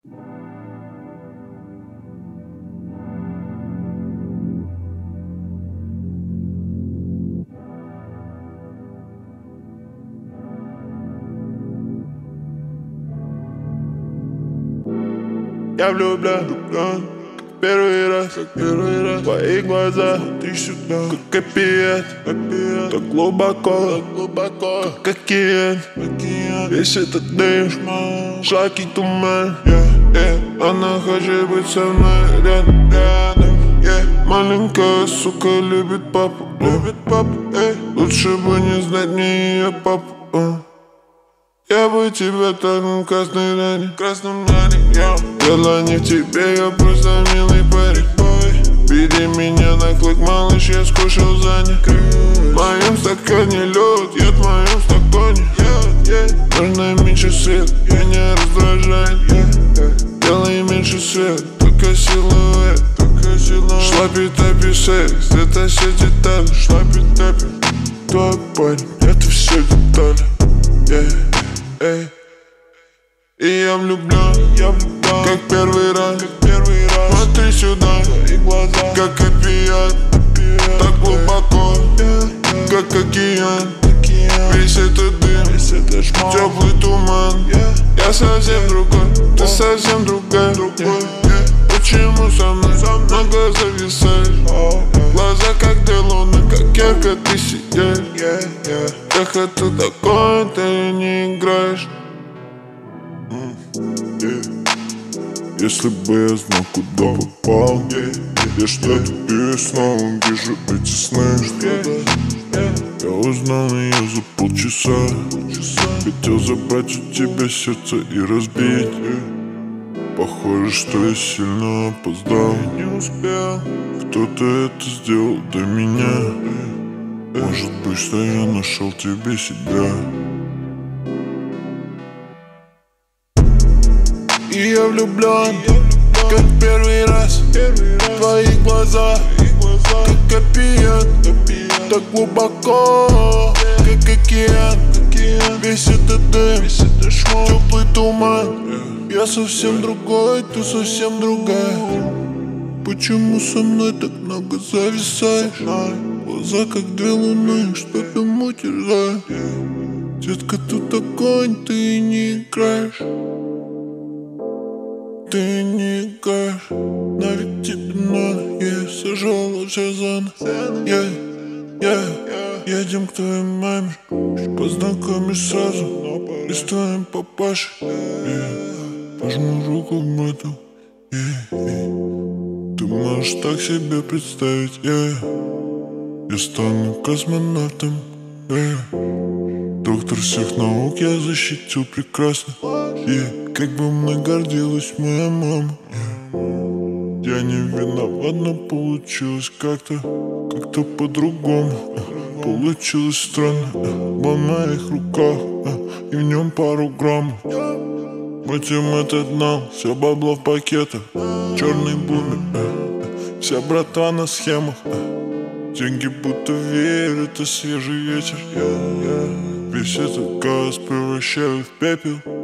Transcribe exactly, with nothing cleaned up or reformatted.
Я влюблен, влюблен, как первый раз, как первый раз. Твои глаза, ты сюда, как опиат, опиат. Так глубоко, так глубоко, как океан, океан. Весь этот дым, шаги туман, yeah, yeah. Она хочет быть со мной рядом, рядом, yeah. Маленькая сука любит папу, любит папу, эй. Лучше бы не знать мне ее папу, uh. Я бы тебя так в красной ране, в красном ране, я Дело не в тебе, я просто милый парень, ой. Бери меня на клык, малыш, я скушал за них. В моем стакане лед, я в моем стакане, yeah, yeah. Нужно меньше свет, меня раздражает, yeah, yeah. Делай меньше свет, только силуэт, только силуэт. Шлапи-тапи секс, это все детали, шлапи-тапи. Твой парень, это все детали, yeah. Эй. И я влюблен, я влюблен, как первый раз, как первый раз. Смотри сюда, твои глаза, как опиат, опиат. Так глубоко, yeah, yeah. Как океан, океан. Весь этот дым, весь этот шмал, теплый туман, yeah. Я совсем другой, ты совсем другая, другой, yeah. Почему со мной много зависаешь? Oh, yeah. Глаза как две луны, как ярко ты сияешь, yeah, yeah. Я хочу такой, ты не играешь, mm, yeah. Если бы я знал, куда попал, yeah, yeah. Я что-то yeah. снова вижу эти сны, yeah, yeah. Я узнал ее за полчаса, полчаса. Хотел забрать у тебя сердце и разбить, yeah. Похоже, что я сильно опоздал, я не успел. Кто-то это сделал до меня, yeah. Может быть, что я нашел тебе себя. И я влюблен, как первый раз. Твои глаза, как опиат, так глубоко, как океан. Весь этот дым, теплый туман. Я совсем другой, ты совсем другая. Почему со мной так много зависаешь? Глаза как две луны, что ты мутишь, да? Детка, ты такой, ты не играешь. Ты не играешь, но ведь тебе надо. Я сожрал все зоны, я, я едем к твоей маме, познакомишь сразу и с твоим папашей, yeah. Пожму руку брату, yeah, yeah. Ты можешь так себе представить, yeah. Я стану космонавтом, yeah. Доктор всех наук, я защитил прекрасно, yeah. Как бы мной гордилась моя мама, yeah. Я не виноват, но получилось как-то, как-то по-другому. Получилось странно, в моих руках, и в нем пару граммов. Мутим этот нал, все бабло в пакетах, черный бумер, вся братва на схемах. Деньги будто веер, это свежий ветер, yeah, yeah. Весь этот газ превращаю в пепел.